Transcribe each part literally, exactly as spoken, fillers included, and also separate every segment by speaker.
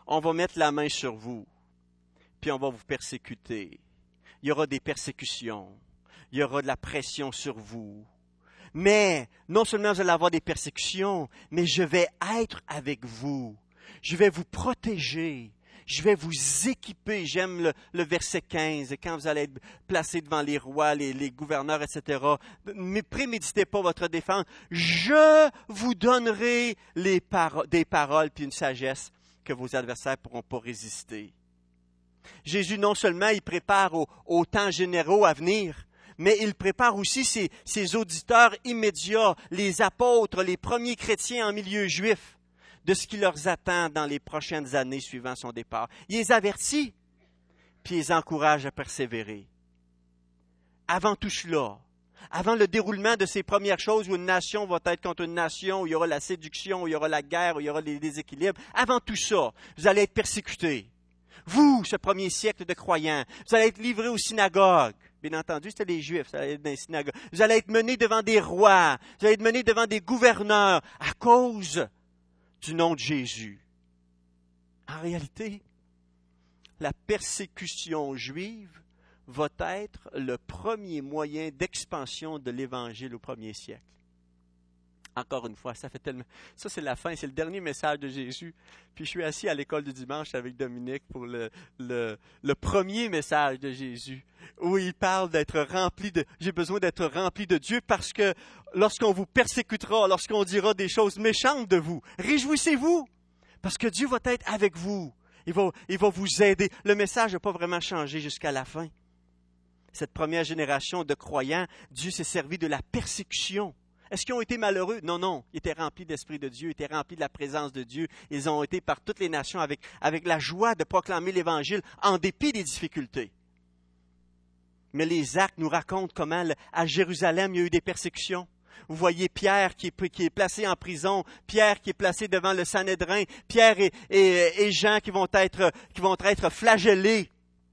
Speaker 1: on va mettre la main sur vous, puis on va vous persécuter. Il y aura des persécutions, il y aura de la pression sur vous. Mais non seulement vous allez avoir des persécutions, mais je vais être avec vous. Je vais vous protéger. Je vais vous équiper. J'aime le, le verset quinze. Quand vous allez être placés devant les rois, les, les gouverneurs, et cetera. Ne préméditez pas votre défense. Je vous donnerai les paro- des paroles puis une sagesse que vos adversaires ne pourront pas résister. Jésus, non seulement il prépare aux, aux temps généraux à venir, mais il prépare aussi ses, ses auditeurs immédiats, les apôtres, les premiers chrétiens en milieu juif, de ce qui leur attend dans les prochaines années suivant son départ. Il les avertit, puis il les encourage à persévérer. Avant tout cela, avant le déroulement de ces premières choses où une nation va être contre une nation, où il y aura la séduction, où il y aura la guerre, où il y aura les déséquilibres, avant tout ça, vous allez être persécutés. Vous, ce premier siècle de croyants, vous allez être livrés aux synagogues. Bien entendu, c'était les Juifs, ça allait être dans les synagogues. Vous allez être menés devant des rois, vous allez être menés devant des gouverneurs à cause du nom de Jésus. En réalité, la persécution juive va être le premier moyen d'expansion de l'Évangile au premier siècle. Encore une fois, ça fait tellement... Ça, c'est la fin, c'est le dernier message de Jésus. Puis je suis assis à l'école du dimanche avec Dominique pour le, le, le premier message de Jésus, où il parle d'être rempli de... J'ai besoin d'être rempli de Dieu parce que lorsqu'on vous persécutera, lorsqu'on dira des choses méchantes de vous, réjouissez-vous, parce que Dieu va être avec vous. Il va, il va vous aider. Le message n'a pas vraiment changé jusqu'à la fin. Cette première génération de croyants, Dieu s'est servi de la persécution. Est-ce qu'ils ont été malheureux? Non, non. Ils étaient remplis d'Esprit de Dieu, ils étaient remplis de la présence de Dieu. Ils ont été par toutes les nations avec, avec la joie de proclamer l'Évangile en dépit des difficultés. Mais les actes nous racontent comment à Jérusalem, il y a eu des persécutions. Vous voyez Pierre qui est, qui est placé en prison, Pierre qui est placé devant le Sanhédrin, Pierre et, et, et Jean qui vont être, qui vont être flagellés.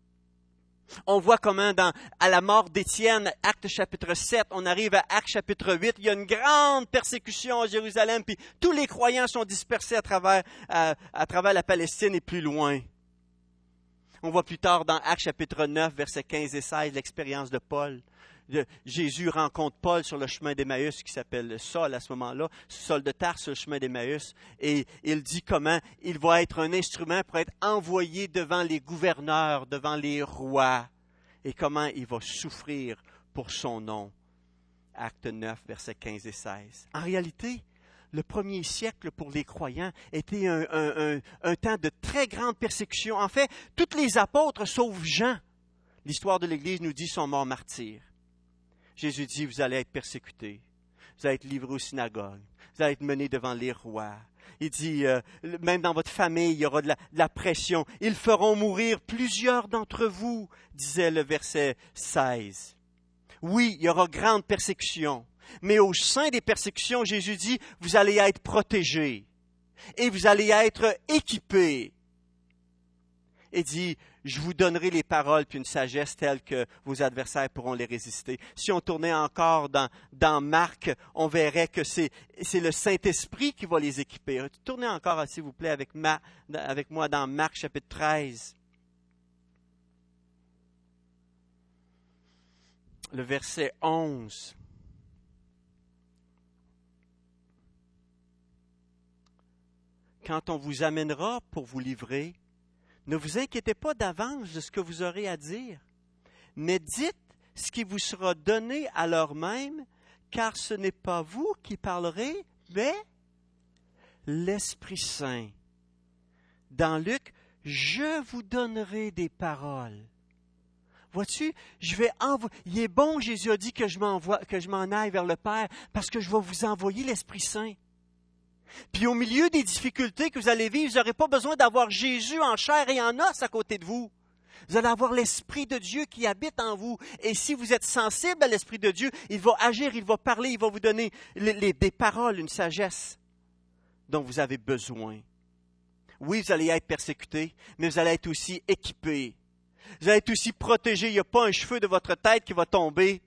Speaker 1: On voit comment dans, à la mort d'Étienne, Actes chapitre sept, on arrive à Actes chapitre huit, il y a une grande persécution à Jérusalem, puis tous les croyants sont dispersés à travers, à, à travers la Palestine et plus loin. On voit plus tard dans Actes chapitre neuf, versets quinze et seize, l'expérience de Paul. De, Jésus rencontre Paul sur le chemin d'Emmaüs, qui s'appelle Saul à ce moment-là, Saul de Tarse sur le chemin d'Emmaüs, et il dit comment il va être un instrument pour être envoyé devant les gouverneurs, devant les rois, et comment il va souffrir pour son nom. Acte neuf, versets quinze et seize. En réalité, le premier siècle pour les croyants était un, un, un, un temps de très grande persécution. En fait, tous les apôtres, sauf Jean, l'histoire de l'Église nous dit, sont morts martyrs. Jésus dit, vous allez être persécutés, vous allez être livrés aux synagogues, vous allez être menés devant les rois. Il dit, euh, même dans votre famille, il y aura de la, de la pression. Ils feront mourir plusieurs d'entre vous, disait le verset seize. Oui, il y aura grande persécution, mais au sein des persécutions, Jésus dit, vous allez être protégés et vous allez être équipés. Et dit, je vous donnerai les paroles puis une sagesse telle que vos adversaires pourront les résister. Si on tournait encore dans, dans Marc, on verrait que c'est, c'est le Saint-Esprit qui va les équiper. Tournez encore, s'il vous plaît, avec, ma, avec moi dans Marc chapitre treize. Le verset onze. Quand on vous amènera pour vous livrer, ne vous inquiétez pas d'avance de ce que vous aurez à dire, mais dites ce qui vous sera donné à l'heure même, car ce n'est pas vous qui parlerez, mais l'Esprit Saint. Dans Luc, je vous donnerai des paroles. Vois-tu, je vais envoyer. Il est bon, Jésus a dit que je m'envoie, que je m'en aille vers le Père, parce que je vais vous envoyer l'Esprit Saint. Puis au milieu des difficultés que vous allez vivre, vous n'aurez pas besoin d'avoir Jésus en chair et en os à côté de vous. Vous allez avoir l'Esprit de Dieu qui habite en vous. Et si vous êtes sensible à l'Esprit de Dieu, il va agir, il va parler, il va vous donner les, les, des paroles, une sagesse dont vous avez besoin. Oui, vous allez être persécutés, mais vous allez être aussi équipés. Vous allez être aussi protégés. Il n'y a pas un cheveu de votre tête qui va tomber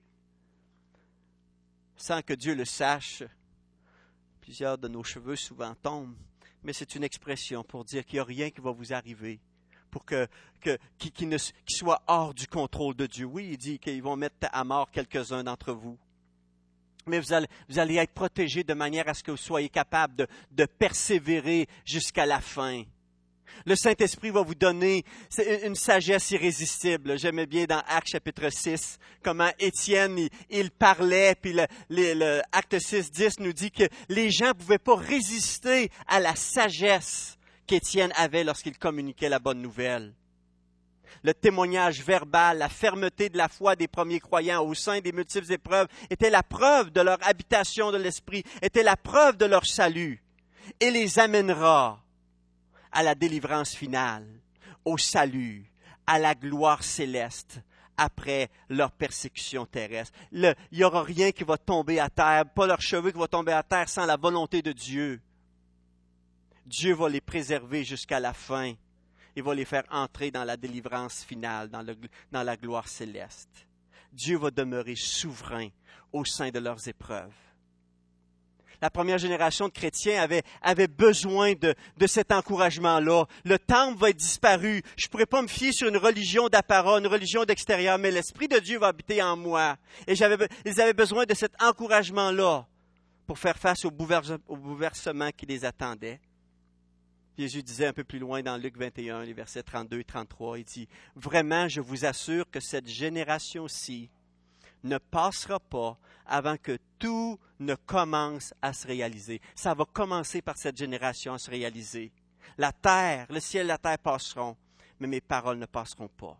Speaker 1: sans que Dieu le sache. Plusieurs de nos cheveux souvent tombent, mais c'est une expression pour dire qu'il n'y a rien qui va vous arriver pour que, que, qui, qui, ne, qui soit hors du contrôle de Dieu. Oui, il dit qu'ils vont mettre à mort quelques-uns d'entre vous. Mais vous allez, vous allez être protégés de manière à ce que vous soyez capables de, de persévérer jusqu'à la fin. Le Saint-Esprit va vous donner une sagesse irrésistible. J'aimais bien dans Actes chapitre six, comment Étienne, il, il parlait, puis le, le, le Acte six, dix nous dit que les gens ne pouvaient pas résister à la sagesse qu'Étienne avait lorsqu'il communiquait la bonne nouvelle. Le témoignage verbal, la fermeté de la foi des premiers croyants au sein des multiples épreuves était la preuve de leur habitation de l'Esprit, était la preuve de leur salut, et les amènera à la délivrance finale, au salut, à la gloire céleste, après leur persécution terrestre. Le, il n'y aura rien qui va tomber à terre, pas leurs cheveux qui vont tomber à terre sans la volonté de Dieu. Dieu va les préserver jusqu'à la fin. Il va les faire entrer dans la délivrance finale, dans, le, dans la gloire céleste. Dieu va demeurer souverain au sein de leurs épreuves. La première génération de chrétiens avait, avait besoin de, de cet encouragement-là. Le temple va être disparu. Je ne pourrais pas me fier sur une religion d'apparat, une religion d'extérieur, mais l'Esprit de Dieu va habiter en moi. Et j'avais, ils avaient besoin de cet encouragement-là pour faire face au bouleverse, au bouleversement qui les attendait. Jésus disait un peu plus loin dans Luc vingt et un, les versets trente-deux et trente-trois, il dit « Vraiment, je vous assure que cette génération-ci ne passera pas avant que tout ne commence à se réaliser. » Ça va commencer par cette génération à se réaliser. La terre, le ciel et la terre passeront, mais mes paroles ne passeront pas.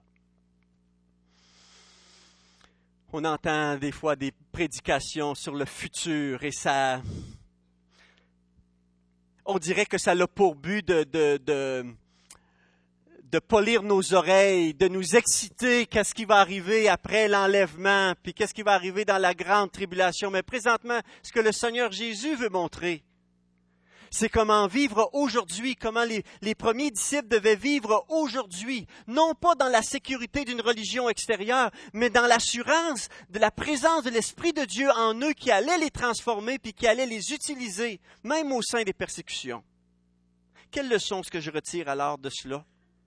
Speaker 1: On entend des fois des prédications sur le futur et ça... On dirait que ça a pour but de, de, de, de polir nos oreilles, de nous exciter qu'est-ce qui va arriver après l'enlèvement, puis qu'est-ce qui va arriver dans la grande tribulation. Mais présentement, ce que le Seigneur Jésus veut montrer, c'est comment vivre aujourd'hui, comment les, les premiers disciples devaient vivre aujourd'hui, non pas dans la sécurité d'une religion extérieure, mais dans l'assurance de la présence de l'Esprit de Dieu en eux qui allait les transformer puis qui allait les utiliser, même au sein des persécutions. Quelle leçon est-ce que je retire alors de cela?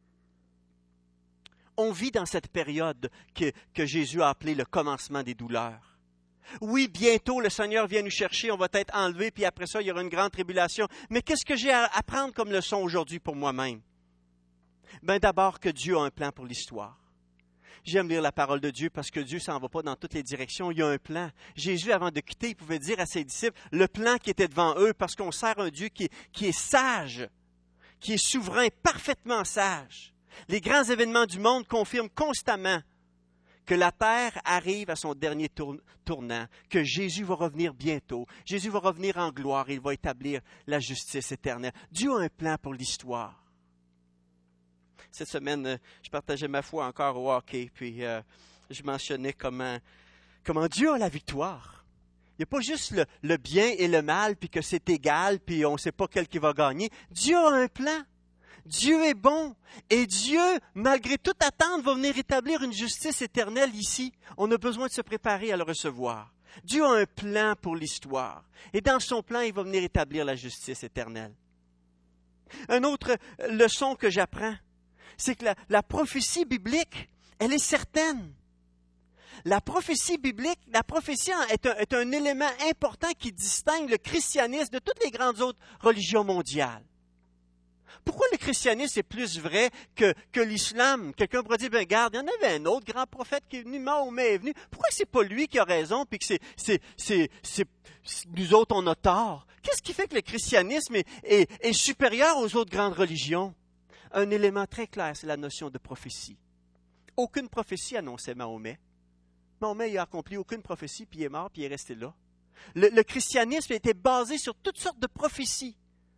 Speaker 1: On vit dans cette période que, que Jésus a appelée le commencement des douleurs. Oui, bientôt, le Seigneur vient nous chercher, on va être enlevé, puis après ça, il y aura une grande tribulation. Mais qu'est-ce que j'ai à apprendre comme leçon aujourd'hui pour moi-même? Bien, d'abord, que Dieu a un plan pour l'histoire. J'aime lire la parole de Dieu parce que Dieu ne s'en va pas dans toutes les directions. Il y a un plan. Jésus, avant de quitter, il pouvait dire à ses disciples le plan qui était devant eux parce qu'on sert un Dieu qui est, qui est sage, qui est souverain, parfaitement sage. Les grands événements du monde confirment constamment que la terre arrive à son dernier tour- tournant, que Jésus va revenir bientôt. Jésus va revenir en gloire et il va établir la justice éternelle. Dieu a un plan pour l'histoire. Cette semaine, je partageais ma foi encore au hockey, puis euh, je mentionnais comment, comment Dieu a la victoire. Il n'y a pas juste le, le bien et le mal, puis que c'est égal, puis on ne sait pas quel qui va gagner. Dieu a un plan. Dieu est bon et Dieu, malgré toute attente, va venir établir une justice éternelle ici. On a besoin de se préparer à le recevoir. Dieu a un plan pour l'histoire et dans son plan, il va venir établir la justice éternelle. Une autre leçon que j'apprends, c'est que la, la prophétie biblique, elle est certaine. La prophétie biblique, la prophétie est un, est un élément important qui distingue le christianisme de toutes les grandes autres religions mondiales. Pourquoi le christianisme est plus vrai que, que l'islam? Quelqu'un pourrait dire, ben regarde, il y en avait un autre grand prophète qui est venu, Mahomet est venu. Pourquoi c'est pas lui qui a raison, puis que c'est, c'est, c'est, c'est, nous autres, on a tort? Qu'est-ce qui fait que le christianisme est, est, est supérieur aux autres grandes religions? Un élément très clair, c'est la notion de prophétie. Aucune prophétie annonçait Mahomet. Mahomet il a accompli aucune prophétie, puis il est mort, puis il est resté là. Le, le christianisme était basé sur toutes sortes de prophéties.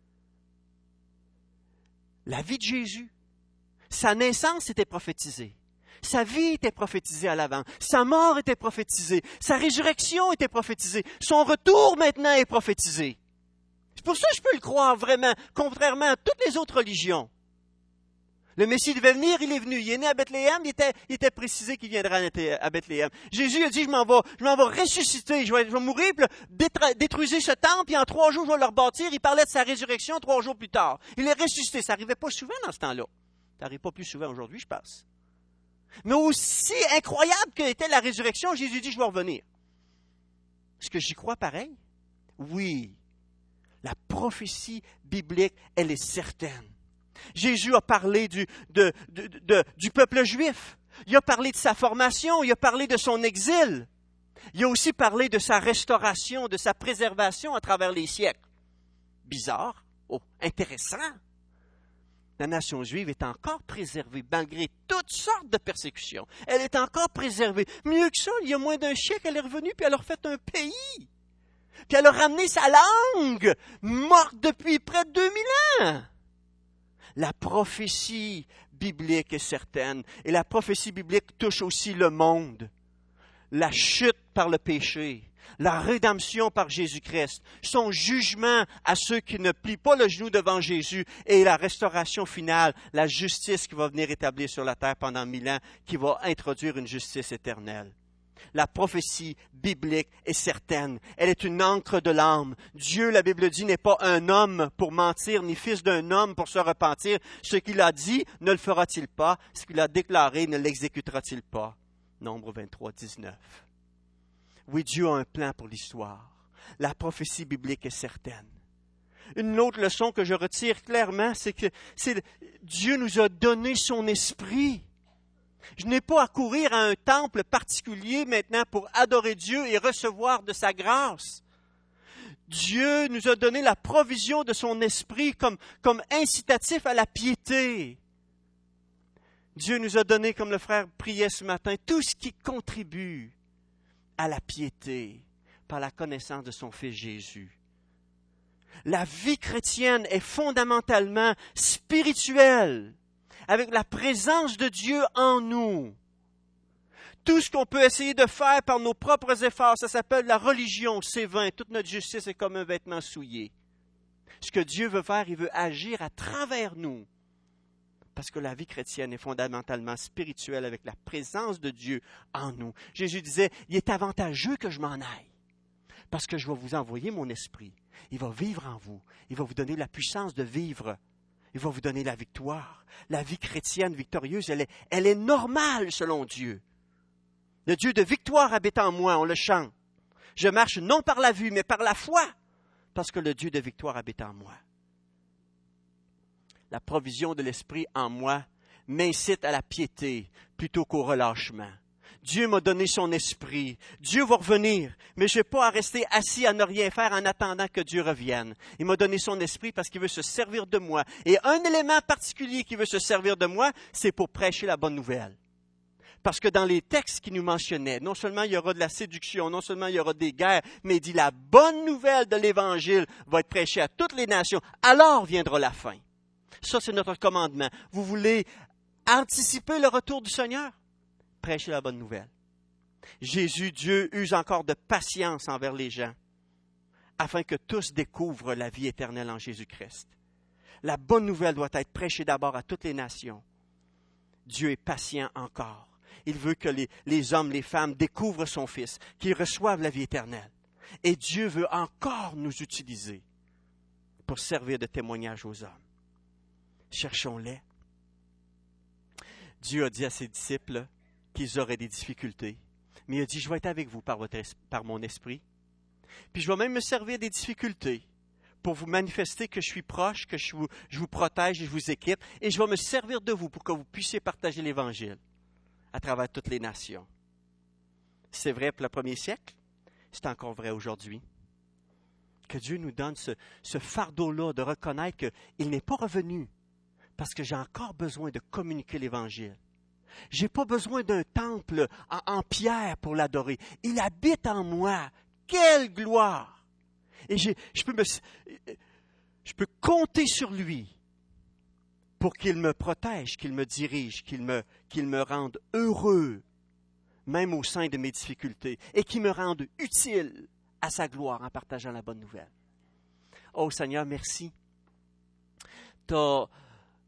Speaker 1: La vie de Jésus, sa naissance était prophétisée, sa vie était prophétisée à l'avant, sa mort était prophétisée, sa résurrection était prophétisée, son retour maintenant est prophétisé. C'est pour ça que je peux le croire vraiment, contrairement à toutes les autres religions. Le Messie devait venir, il est venu. Il est né à Bethléem, il était, il était précisé qu'il viendra à Bethléem. Jésus a dit, je m'en vais, je m'en vais ressusciter, je vais, je vais mourir, puis là, détruisez ce temple, puis en trois jours, je vais le rebâtir. Il parlait de sa résurrection trois jours plus tard. Il est ressuscité. Ça n'arrivait pas souvent dans ce temps-là. Ça n'arrive pas plus souvent aujourd'hui, je pense. Mais aussi incroyable qu'était la résurrection, Jésus dit, je vais revenir. Est-ce que j'y crois pareil? Oui. La prophétie biblique, elle est certaine. Jésus a parlé du, de, de, de, du peuple juif. Il a parlé de sa formation, il a parlé de son exil. Il a aussi parlé de sa restauration, de sa préservation à travers les siècles. Bizarre, oh, intéressant. La nation juive est encore préservée malgré toutes sortes de persécutions. Elle est encore préservée. Mieux que ça, il y a moins d'un siècle, elle est revenue puis elle a refait un pays. Puis elle a ramené sa langue, morte depuis près de deux mille ans. La prophétie biblique est certaine. Et la prophétie biblique touche aussi le monde. La chute par le péché, la rédemption par Jésus-Christ, son jugement à ceux qui ne plient pas le genou devant Jésus et la restauration finale, la justice qui va venir établir sur la terre pendant mille ans, qui va introduire une justice éternelle. La prophétie biblique est certaine. Elle est une encre de l'âme. Dieu, la Bible dit, n'est pas un homme pour mentir, ni fils d'un homme pour se repentir. Ce qu'il a dit, ne le fera-t-il pas? Ce qu'il a déclaré, ne l'exécutera-t-il pas? Nombre vingt-trois, dix-neuf. Oui, Dieu a un plan pour l'histoire. La prophétie biblique est certaine. Une autre leçon que je retire clairement, c'est que c'est, Dieu nous a donné son esprit. Je n'ai pas à courir à un temple particulier maintenant pour adorer Dieu et recevoir de sa grâce. Dieu nous a donné la provision de son esprit comme, comme incitatif à la piété. Dieu nous a donné, comme le frère priait ce matin, tout ce qui contribue à la piété par la connaissance de son Fils Jésus. La vie chrétienne est fondamentalement spirituelle, avec la présence de Dieu en nous. Tout ce qu'on peut essayer de faire par nos propres efforts, ça s'appelle la religion, c'est vain. Toute notre justice est comme un vêtement souillé. Ce que Dieu veut faire, il veut agir à travers nous. Parce que la vie chrétienne est fondamentalement spirituelle avec la présence de Dieu en nous. Jésus disait, il est avantageux que je m'en aille. Parce que je vais vous envoyer mon esprit. Il va vivre en vous. Il va vous donner la puissance de vivre. Il va vous donner la victoire. La vie chrétienne victorieuse, elle est, elle est normale selon Dieu. Le Dieu de victoire habite en moi, on le chante. Je marche non par la vue, mais par la foi, parce que le Dieu de victoire habite en moi. La provision de l'Esprit en moi m'incite à la piété plutôt qu'au relâchement. Dieu m'a donné son esprit. Dieu va revenir, mais je n'ai pas à rester assis à ne rien faire en attendant que Dieu revienne. Il m'a donné son esprit parce qu'il veut se servir de moi. Et un élément particulier qui veut se servir de moi, c'est pour prêcher la bonne nouvelle. Parce que dans les textes qui nous mentionnaient, non seulement il y aura de la séduction, non seulement il y aura des guerres, mais il dit la bonne nouvelle de l'Évangile va être prêchée à toutes les nations. Alors viendra la fin. Ça, c'est notre commandement. Vous voulez anticiper le retour du Seigneur? Prêchez la bonne nouvelle. Jésus, Dieu, use encore de patience envers les gens, afin que tous découvrent la vie éternelle en Jésus-Christ. La bonne nouvelle doit être prêchée d'abord à toutes les nations. Dieu est patient encore. Il veut que les, les hommes, les femmes découvrent son Fils, qu'ils reçoivent la vie éternelle. Et Dieu veut encore nous utiliser pour servir de témoignage aux hommes. Cherchons-les. Dieu a dit à ses disciples qu'ils auraient des difficultés. Mais il a dit, je vais être avec vous par, votre, par mon esprit. Puis je vais même me servir des difficultés pour vous manifester que je suis proche, que je vous, je vous protège et je vous équipe. Et je vais me servir de vous pour que vous puissiez partager l'Évangile à travers toutes les nations. C'est vrai pour le premier siècle, c'est encore vrai aujourd'hui. Que Dieu nous donne ce, ce fardeau-là de reconnaître qu'il n'est pas revenu parce que j'ai encore besoin de communiquer l'Évangile. Je n'ai pas besoin d'un temple en, en pierre pour l'adorer. Il habite en moi. Quelle gloire! Et j'ai, je, peux me, je peux compter sur lui pour qu'il me protège, qu'il me dirige, qu'il me, qu'il me rende heureux, même au sein de mes difficultés, et qu'il me rende utile à sa gloire en partageant la bonne nouvelle. Oh Seigneur, merci. Tu as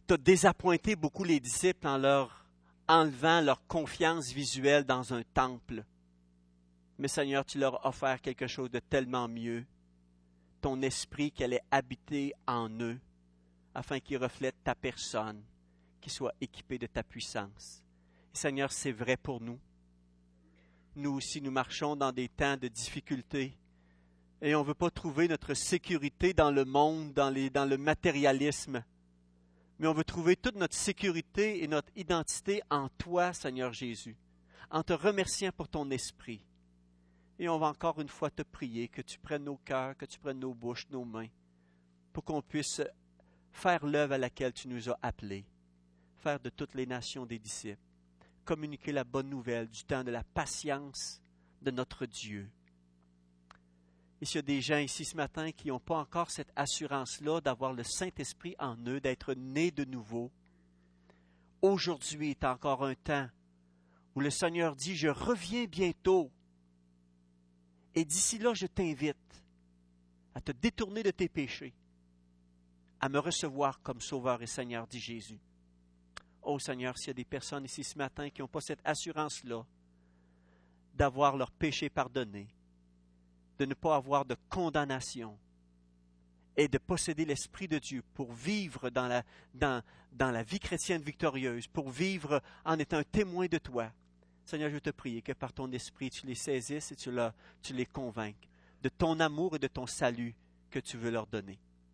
Speaker 1: tu as désappointé beaucoup les disciples en leur enlevant leur confiance visuelle dans un temple. Mais Seigneur, tu leur as offert quelque chose de tellement mieux, ton esprit qui allait habiter en eux, afin qu'ils reflètent ta personne, qu'ils soient équipés de ta puissance. Et Seigneur, c'est vrai pour nous. Nous aussi, nous marchons dans des temps de difficulté et on ne veut pas trouver notre sécurité dans le monde, dans, les, dans le matérialisme, mais on veut trouver toute notre sécurité et notre identité en toi, Seigneur Jésus, en te remerciant pour ton esprit. Et on va encore une fois te prier que tu prennes nos cœurs, que tu prennes nos bouches, nos mains, pour qu'on puisse faire l'œuvre à laquelle tu nous as appelés, faire de toutes les nations des disciples, communiquer la bonne nouvelle du temps de la patience de notre Dieu. Et s'il y a des gens ici ce matin qui n'ont pas encore cette assurance-là d'avoir le Saint-Esprit en eux, d'être nés de nouveau, aujourd'hui est encore un temps où le Seigneur dit « Je reviens bientôt ». Et d'ici là, je t'invite à te détourner de tes péchés, à me recevoir comme Sauveur et Seigneur, dit Jésus. Oh Seigneur, s'il y a des personnes ici ce matin qui n'ont pas cette assurance-là d'avoir leurs péchés pardonnés, de ne pas avoir de condamnation et de posséder l'Esprit de Dieu pour vivre dans la, dans, dans la vie chrétienne victorieuse, pour vivre en étant un témoin de toi, Seigneur, je veux te prier que par ton esprit, tu les saisisses et tu, leur, tu les convainques de ton amour et de ton salut que tu veux leur donner.